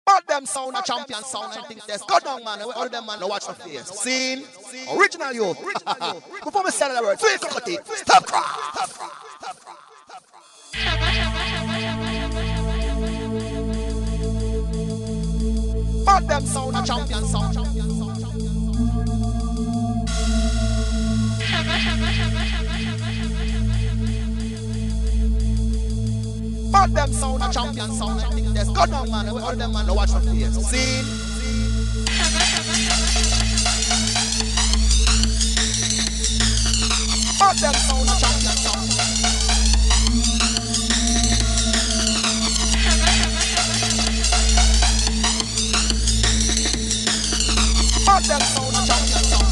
But them sound a champion sound and think this. Go down, man. All of them, man, no watch the face. Scene. Original youth. Before me say the word, sweet cockatoo. Stop cry. Stop cry. Stop cry. But them sound a champion sound. But them sound a champion sound and think this. Go down, man. All of them, man, no watch the face. Scene. But them sound a champion sound. But them sound a champion sound.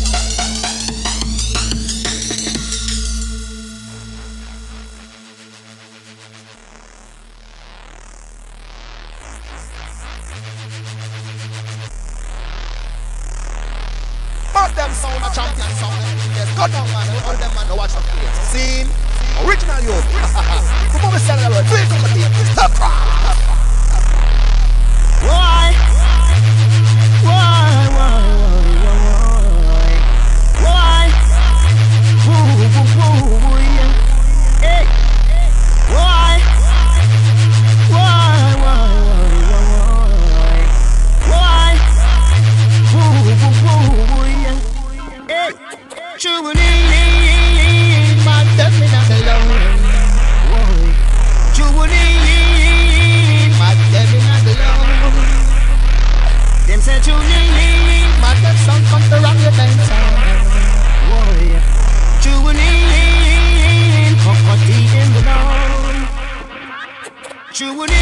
But them sound a champion sound. Yes, go down, man. All them, man, no watch the face. Scene. Original youth. Before we say the word, sweet cockatoo. Stop cry. Why? Hey. Why? Hey. Truly, my death in the alone. Truly, my death in the alone. Them say truly, my death son come to rock your band sound. Truly, cockatoo in the dawn. Truly.